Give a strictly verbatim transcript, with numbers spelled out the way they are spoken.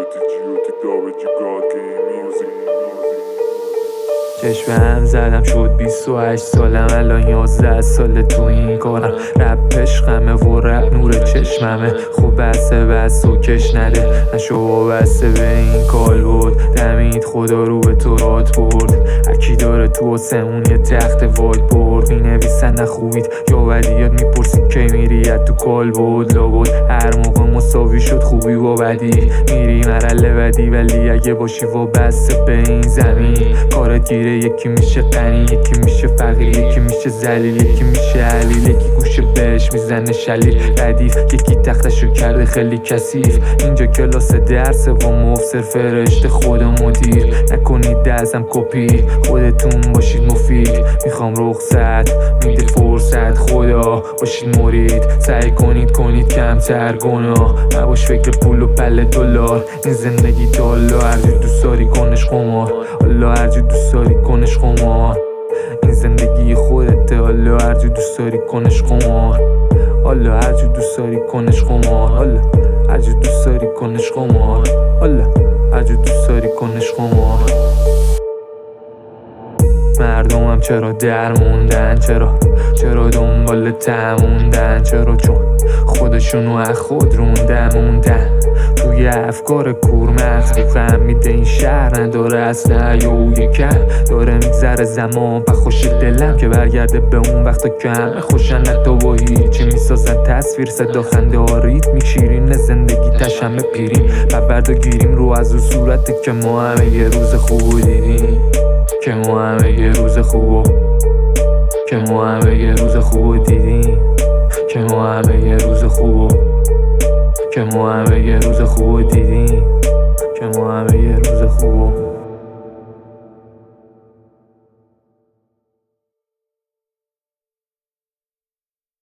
چشم هم زدم شد بیست و هشت سالم، الان یازده ساله تو این کارم. رپ عشقمه و رپ نور چشممه، خب بسته بس و کش نده، نشو وابسته به این کال بود. دمید خدا رو به تو رات برد، هرکی داره تو آسمون یه تخت وایت برد. می نویسن نخوبید یا بدیات، میپرسی کی میری تو کال بود. لابد هر موقع مساوی شد خوبی و بدی، میری مرحله بدی، ولی اگه باشی وابسته به این زمین کارت گیره. یکی میشه غنی، یکی میشه فقیر، یکی میشه ذلیل، یکی میشه علیل، یکی گوشه بهش میزنه شلیل ردیف، یکی تختشو کرده خیلی کثیف. اینجا کلاس درسه و مفسر فرشته خود مدیر، نکنید دستم کپی، خودتون باشید مفید. میخوام رخصت میده فرصت، خدا باشید مرید، سعی کنید کنید کمتر گناه، نباش فکر پول و پله دلار. این زندگی دالا، هرجور دوست داری کنش قمار، حالا هرجور دوست داری کنش قمار. این زندگی خودته، حالا هرجور دوست داری کنش قمار، حالا هرجور دوست داری کنش قمار، حالا هرجور دوست داری کنش قمار، حالا هرجور دوست داری کنش قمار. مردمم چرا در موندن، چرا چرا دنبال تموندن، چرا چون خودشونو از خود روندن موندن توی افکار کورمغز. فهمیده این شهر نداره اصلا یا او یکم داره میگذره زمان، و خوش دلم که برگرده به اون وقتا که همه خوشن نتا با هیچی میسازن تصویر، صدا خنده ها ریتم شیرین زندگی تشمه پیریم، پرورد و گیریم رو از اون صورته که ما همه یه روز خوب دیدیم، که ما همه یه روز خوب که ما همه یه روز خوب دیدیم، که ما همه یه روز خوب که ما همه یه روز خوب دیدیم، که ما همه یه روز خوب